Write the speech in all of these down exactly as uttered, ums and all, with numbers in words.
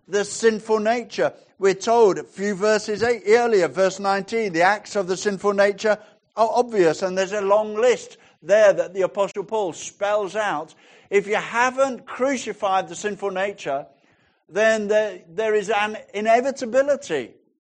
the sinful nature. We're told a few verses earlier, verse nineteen, the acts of the sinful nature are obvious. And there's a long list there that the Apostle Paul spells out. If you haven't crucified the sinful nature, then there, there is an inevitability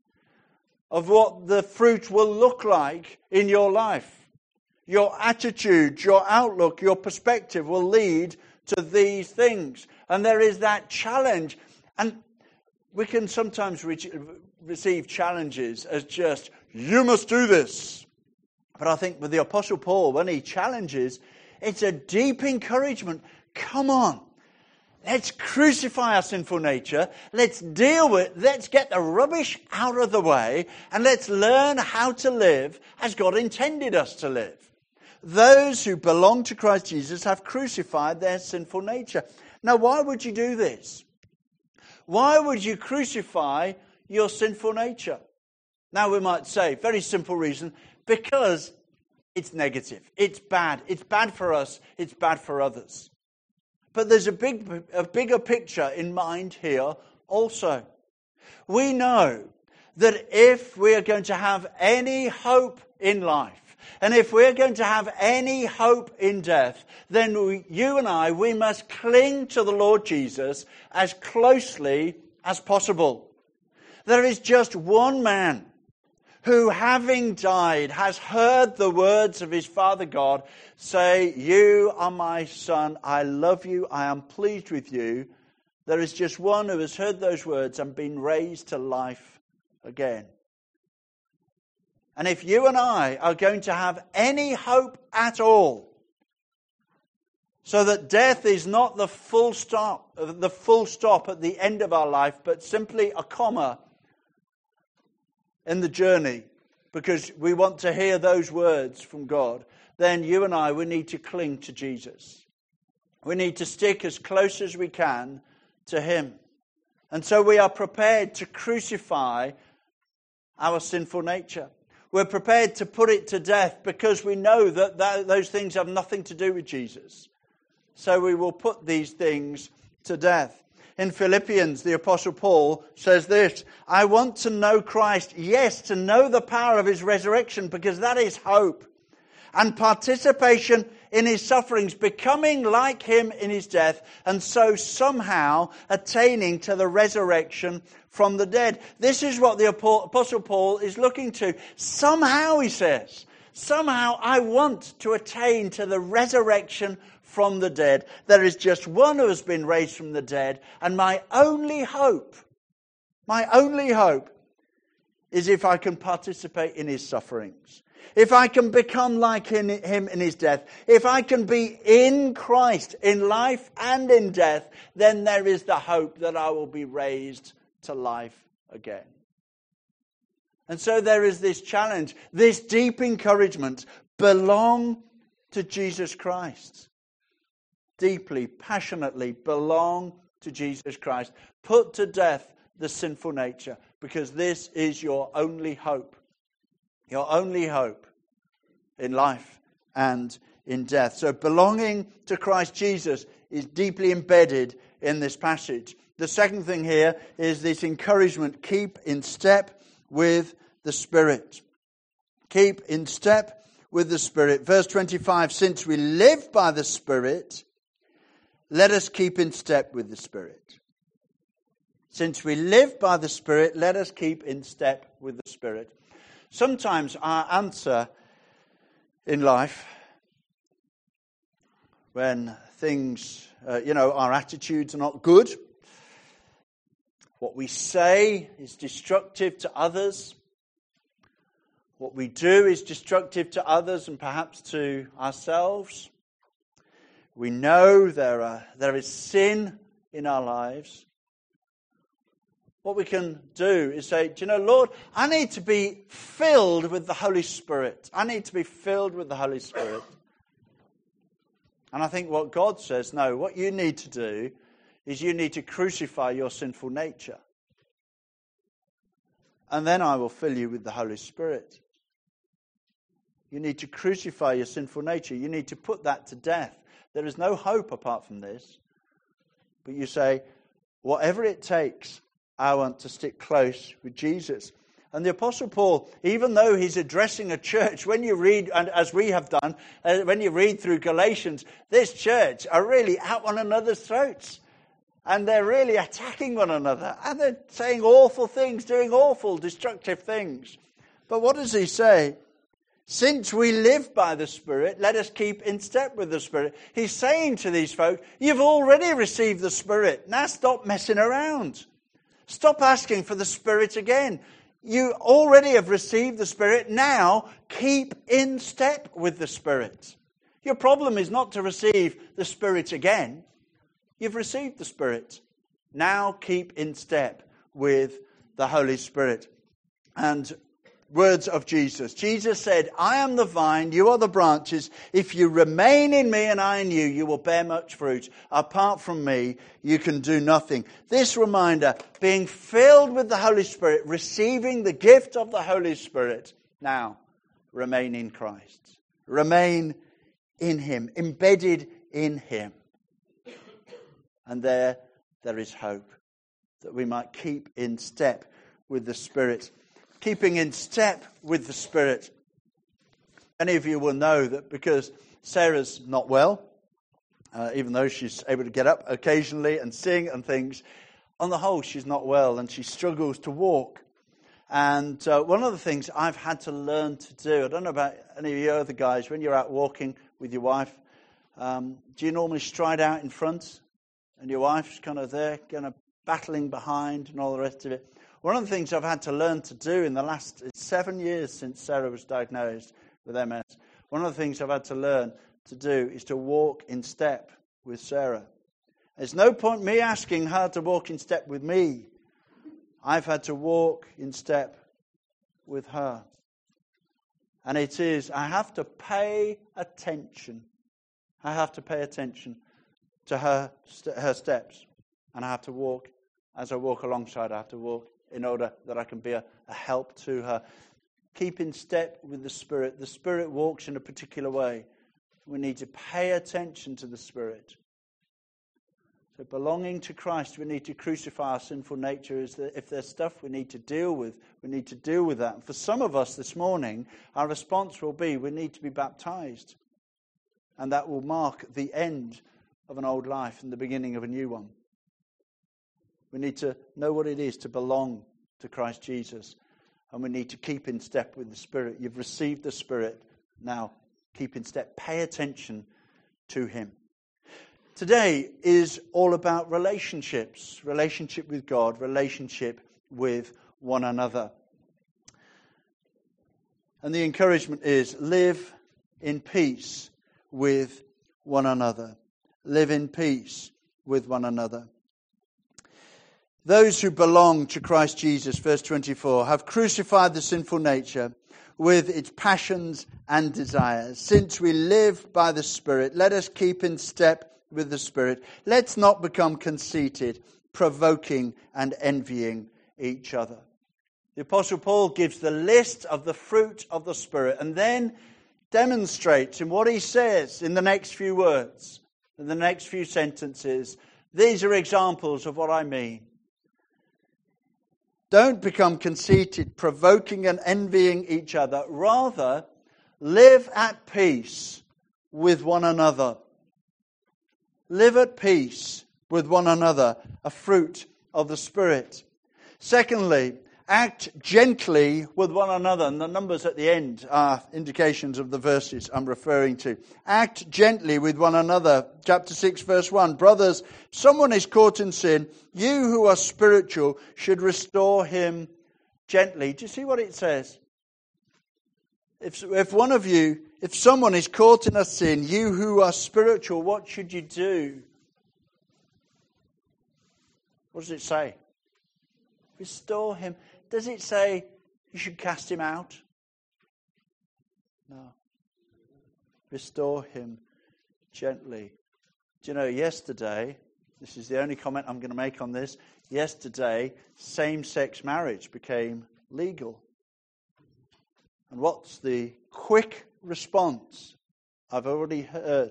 of what the fruit will look like in your life. Your attitude, your outlook, your perspective will lead to these things. And there is that challenge. And we can sometimes re- receive challenges as just, you must do this. But I think with the Apostle Paul, when he challenges, it's a deep encouragement. Come on. Let's crucify our sinful nature. Let's deal with, let's get the rubbish out of the way, and let's learn how to live as God intended us to live. Those who belong to Christ Jesus have crucified their sinful nature. Now, why would you do this? Why would you crucify your sinful nature? Now, we might say, very simple reason, because it's negative. It's bad. It's bad for us. It's bad for others. But there's a big, a bigger picture in mind here also. We know that if we are going to have any hope in life, and if we're going to have any hope in death, then we, you and I, we must cling to the Lord Jesus as closely as possible. There is just one man who, having died, has heard the words of his Father God say, you are my son, I love you, I am pleased with you. There is just one who has heard those words and been raised to life again. And if you and I are going to have any hope at all, so that death is not the full stop, the full stop at the end of our life, but simply a comma in the journey, because we want to hear those words from God, then you and I, we need to cling to Jesus. We need to stick as close as we can to Him. And so we are prepared to crucify our sinful nature. We're prepared to put it to death because we know that, that those things have nothing to do with Jesus. So we will put these things to death. In Philippians, the Apostle Paul says this, I want to know Christ, yes, to know the power of His resurrection, because that is hope. And participation in His sufferings, becoming like Him in His death, and so somehow attaining to the resurrection from the dead. This is what the Apostle Paul is looking to. Somehow, he says, somehow I want to attain to the resurrection from the dead. There is just one who has been raised from the dead, and my only hope, my only hope is if I can participate in His sufferings. If I can become like Him in His death, if I can be in Christ in life and in death, then there is the hope that I will be raised to life again. And so there is this challenge, this deep encouragement, belong to Jesus Christ. Deeply, passionately belong to Jesus Christ. Put to death the sinful nature, because this is your only hope. Your only hope in life and in death. So belonging to Christ Jesus is deeply embedded in this passage. The second thing here is this encouragement. Keep in step with the Spirit. Keep in step with the Spirit. Verse twenty-five, since we live by the Spirit, let us keep in step with the Spirit. Since we live by the Spirit, let us keep in step with the Spirit. Sometimes our answer in life, when things, uh, you know, our attitudes are not good, what we say is destructive to others, what we do is destructive to others and perhaps to ourselves. We know there are, there is sin in our lives. What we can do is say, do you know, Lord, I need to be filled with the Holy Spirit. I need to be filled with the Holy Spirit. And I think what God says, no, what you need to do is you need to crucify your sinful nature. And then I will fill you with the Holy Spirit. You need to crucify your sinful nature. You need to put that to death. There is no hope apart from this. But you say, whatever it takes, I want to stick close with Jesus. And the Apostle Paul, even though he's addressing a church, when you read, and as we have done, uh, when you read through Galatians, this church are really at one another's throats. And they're really attacking one another. And they're saying awful things, doing awful, destructive things. But what does he say? Since we live by the Spirit, let us keep in step with the Spirit. He's saying to these folk, you've already received the Spirit. Now stop messing around. Stop asking for the Spirit again. You already have received the Spirit. Now keep in step with the Spirit. Your problem is not to receive the Spirit again. You've received the Spirit. Now keep in step with the Holy Spirit. And words of Jesus. Jesus said, I am the vine, you are the branches. If you remain in me and I in you, you will bear much fruit. Apart from me, you can do nothing. This reminder, being filled with the Holy Spirit, receiving the gift of the Holy Spirit. Now, remain in Christ. Remain in Him, embedded in Him. And there, there is hope that we might keep in step with the Spirit. Keeping in step with the Spirit. Many of you will know that because Sarah's not well, uh, even though she's able to get up occasionally and sing and things, on the whole she's not well and she struggles to walk. And uh, one of the things I've had to learn to do, I don't know about any of you other guys, when you're out walking with your wife, um, do you normally stride out in front and your wife's kind of there, kind of battling behind and all the rest of it? One of the things I've had to learn to do in the last seven years since Sarah was diagnosed with M S, one of the things I've had to learn to do is to walk in step with Sarah. There's no point me asking her to walk in step with me. I've had to walk in step with her. And it is, I have to pay attention. I have to pay attention to her, her steps. And I have to walk, as I walk alongside, I have to walk in order that I can be a, a help to her. Keep in step with the Spirit. The Spirit walks in a particular way. We need to pay attention to the Spirit. So belonging to Christ, we need to crucify our sinful nature. Is that if there's stuff we need to deal with, we need to deal with that. And for some of us this morning, our response will be we need to be baptized. And that will mark the end of an old life and the beginning of a new one. We need to know what it is to belong to Christ Jesus. And we need to keep in step with the Spirit. You've received the Spirit. Now, keep in step. Pay attention to Him. Today is all about relationships. Relationship with God. Relationship with one another. And the encouragement is live in peace with one another. Live in peace with one another. Those who belong to Christ Jesus, verse twenty-four, have crucified the sinful nature with its passions and desires. Since we live by the Spirit, let us keep in step with the Spirit. Let's not become conceited, provoking and envying each other. The Apostle Paul gives the list of the fruit of the Spirit and then demonstrates in what he says in the next few words, in the next few sentences. These are examples of what I mean. Don't become conceited, provoking and envying each other. Rather, live at peace with one another. Live at peace with one another, a fruit of the Spirit. Secondly, act gently with one another. And the numbers at the end are indications of the verses I'm referring to. Act gently with one another. Chapter six, verse one. Brothers, if someone is caught in sin, you who are spiritual should restore him gently. Do you see what it says? If, if one of you, if someone is caught in a sin, you who are spiritual, what should you do? What does it say? Restore him. Does it say you should cast him out? No. Restore him gently. Do you know, yesterday, this is the only comment I'm going to make on this, yesterday, same-sex marriage became legal. And what's the quick response I've already heard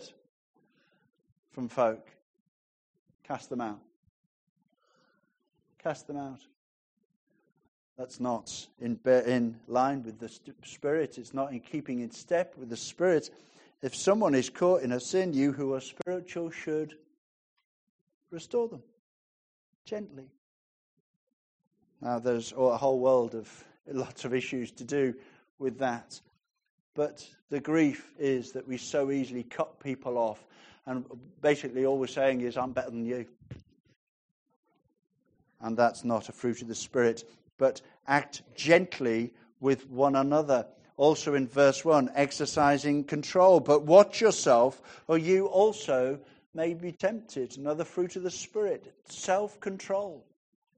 from folk? Cast them out. Cast them out. That's not in, in line with the Spirit. It's not in keeping in step with the Spirit. If someone is caught in a sin, you who are spiritual should restore them gently. Now, there's a whole world of lots of issues to do with that. But the grief is that we so easily cut people off. And basically all we're saying is, I'm better than you. And that's not a fruit of the Spirit. But act gently with one another. Also in verse one, exercising control. But watch yourself, or you also may be tempted. Another fruit of the Spirit, self-control.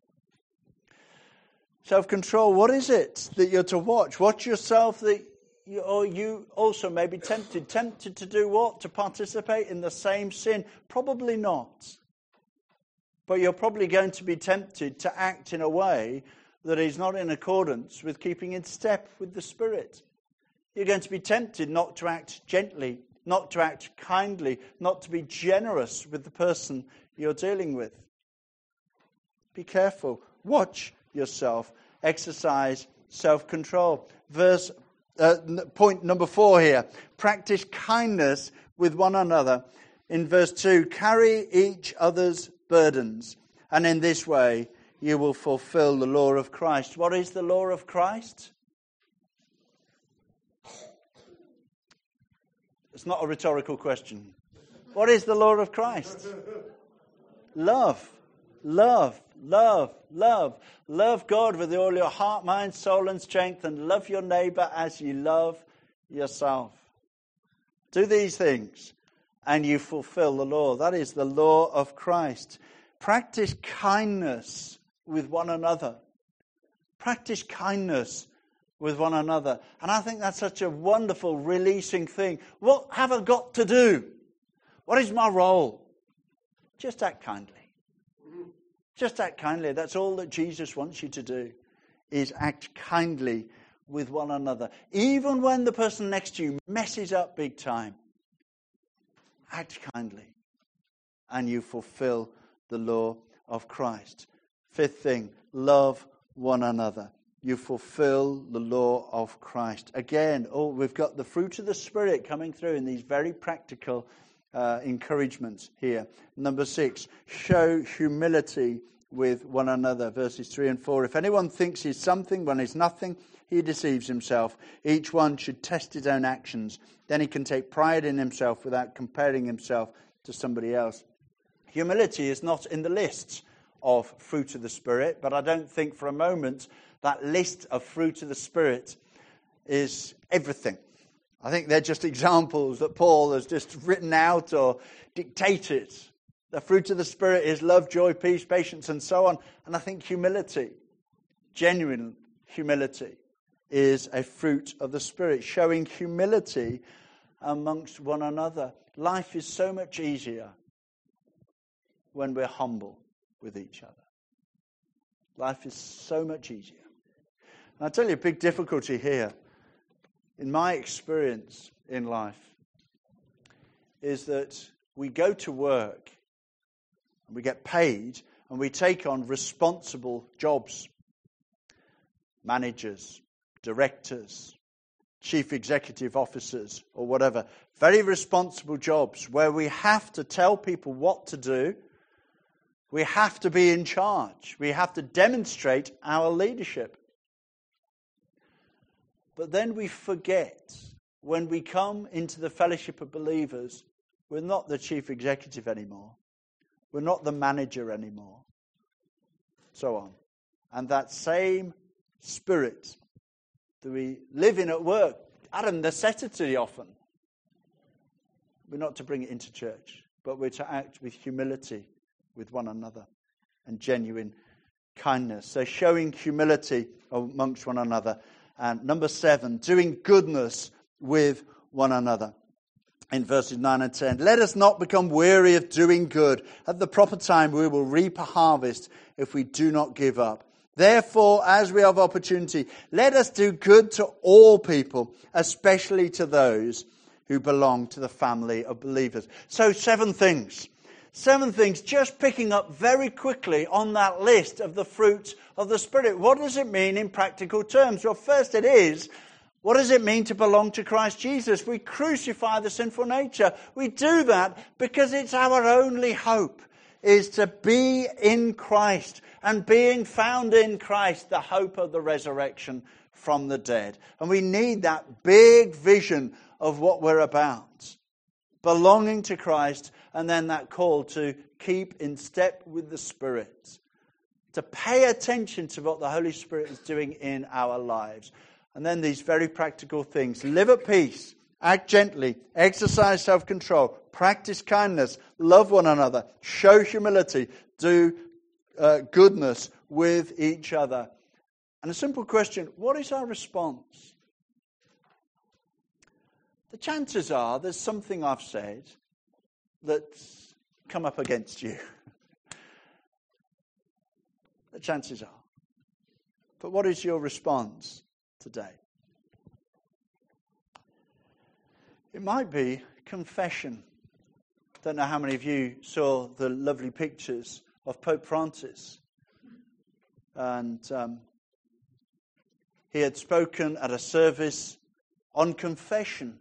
Self-control, what is it that you're to watch? Watch yourself, that you, or you also may be tempted. Tempted to do what? To participate in the same sin? Probably not. But you're probably going to be tempted to act in a way that is not in accordance with keeping in step with the Spirit. You're going to be tempted not to act gently, not to act kindly, not to be generous with the person you're dealing with. Be careful. Watch yourself. Exercise self-control. Verse uh, point number four here. Practice kindness with one another. In verse two, carry each other's burdens, and in this way you will fulfill the law of Christ. What is the law of Christ? It's not a rhetorical question. What is the law of Christ? Love. Love. Love. Love. Love God with all your heart, mind, soul and strength, and love your neighbour as you love yourself. Do these things and you fulfill the law. That is the law of Christ. Practice kindness with one another. Practice kindness with one another. And I think that's such a wonderful, releasing thing. What have I got to do? What is my role? Just act kindly. Just act kindly. That's all that Jesus wants you to do, is act kindly with one another. Even when the person next to you messes up big time, act kindly. And you fulfill the law of Christ. Fifth thing, love one another. You fulfill the law of Christ. Again, oh, we've got the fruit of the Spirit coming through in these very practical uh, encouragements here. Number six, show humility with one another. Verses three and four. If anyone thinks he's something when he's nothing, he deceives himself. Each one should test his own actions. Then he can take pride in himself without comparing himself to somebody else. Humility is not in the list of fruit of the Spirit, but I don't think for a moment that list of fruit of the Spirit is everything. I think they're just examples that Paul has just written out or dictated. The fruit of the Spirit is love, joy, peace, patience, and so on. And I think humility, genuine humility, is a fruit of the Spirit. Showing humility amongst one another. Life is so much easier when we're humble with each other. Life is so much easier. And I'll tell you a big difficulty here, in my experience in life, is that we go to work and we get paid and we take on responsible jobs. Managers, directors, chief executive officers or whatever. Very responsible jobs where we have to tell people what to do. We have to be in charge. We have to demonstrate our leadership. But then we forget, when we come into the fellowship of believers, we're not the chief executive anymore. We're not the manager anymore. So on. And that same spirit that we live in at work, out of necessity often, we're not to bring it into church, but we're to act with humility with one another and genuine kindness. So showing humility amongst one another. And number seven, doing goodness with one another. In verses nine and ten, let us not become weary of doing good. At the proper time we will reap a harvest if we do not give up. Therefore, as we have opportunity, let us do good to all people, especially to those who belong to the family of believers. So seven things. Seven things, just picking up very quickly on that list of the fruits of the Spirit. What does it mean in practical terms? Well, first it is, what does it mean to belong to Christ Jesus? We crucify the sinful nature. We do that because it's our only hope, is to be in Christ, and being found in Christ, the hope of the resurrection from the dead. And we need that big vision of what we're about. Belonging to Christ, and then that call to keep in step with the Spirit. To pay attention to what the Holy Spirit is doing in our lives. And then these very practical things. Live at peace. Act gently. Exercise self-control. Practice kindness. Love one another. Show humility. Do uh, goodness with each other. And a simple question, what is our response? The chances are there's something I've said that's come up against you. The chances are. But what is your response today? It might be confession. Don't know how many of you saw the lovely pictures of Pope Francis. And um, he had spoken at a service on confession.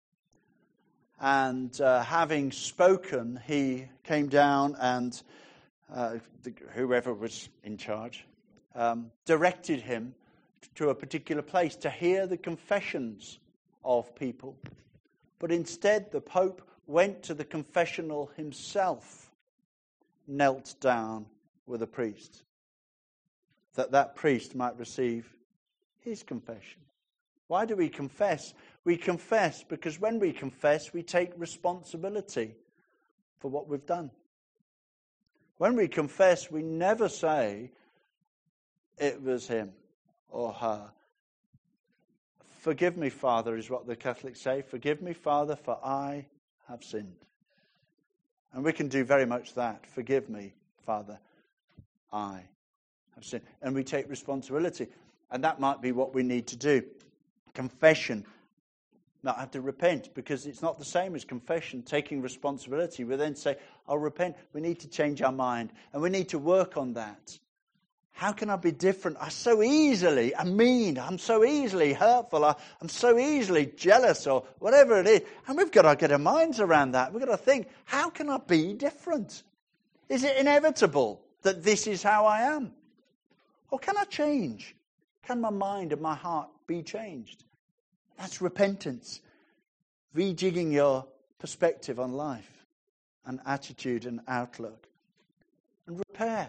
And uh, having spoken, he came down and uh, the, whoever was in charge um, directed him to a particular place to hear the confessions of people. But instead, the Pope went to the confessional himself, knelt down with a priest, that that priest might receive his confession. Why do we confess? We confess because when we confess, we take responsibility for what we've done. When we confess, we never say, it was him or her. Forgive me, Father, is what the Catholics say. Forgive me, Father, for I have sinned. And we can do very much that. Forgive me, Father, I have sinned. And we take responsibility. And that might be what we need to do. Confession. Not have to repent, because it's not the same as confession, taking responsibility. We then say, I'll repent. We need to change our mind. And we need to work on that. How can I be different? I so easily am mean. I'm so easily hurtful. I, I'm so easily jealous or whatever it is. And we've got to get our minds around that. We've got to think, how can I be different? Is it inevitable that this is how I am? Or can I change? Can my mind and my heart be changed? That's repentance. Rejigging your perspective on life and attitude and outlook. And repair.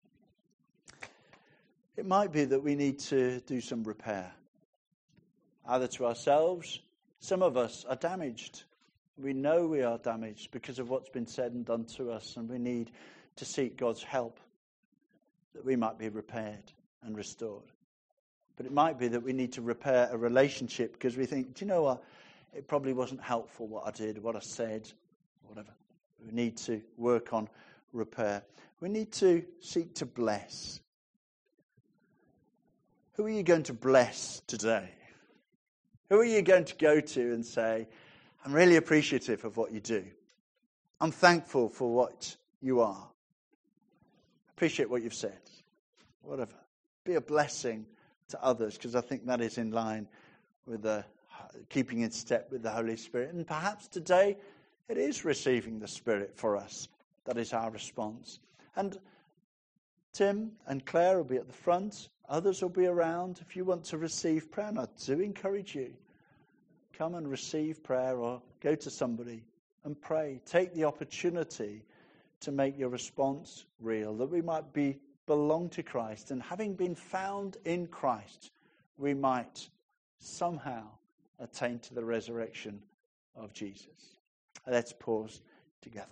It might be that we need to do some repair. Either to ourselves. Some of us are damaged. We know we are damaged because of what's been said and done to us. And we need to seek God's help that we might be repaired and restored. But it might be that we need to repair a relationship because we think, do you know what? It probably wasn't helpful what I did, what I said, whatever. We need to work on repair. We need to seek to bless. Who are you going to bless today? Who are you going to go to and say, I'm really appreciative of what you do. I'm thankful for what you are. Appreciate what you've said. Whatever. Be a blessing to others, because I think that is in line with the keeping in step with the Holy Spirit. And perhaps today it is receiving the Spirit for us. That is our response. And Tim and Claire will be at the front. Others will be around. If you want to receive prayer, and I do encourage you, come and receive prayer or go to somebody and pray. Take the opportunity to make your response real, that we might be belong to Christ, and having been found in Christ, we might somehow attain to the resurrection of Jesus. Let's pause together.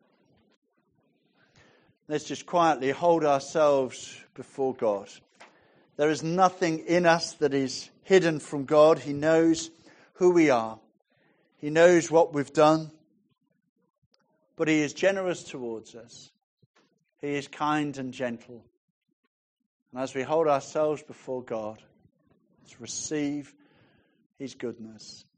Let's just quietly hold ourselves before God. There is nothing in us that is hidden from God. He knows who we are. He knows what we've done. But He is generous towards us. He is kind and gentle. And as we hold ourselves before God, let's receive His goodness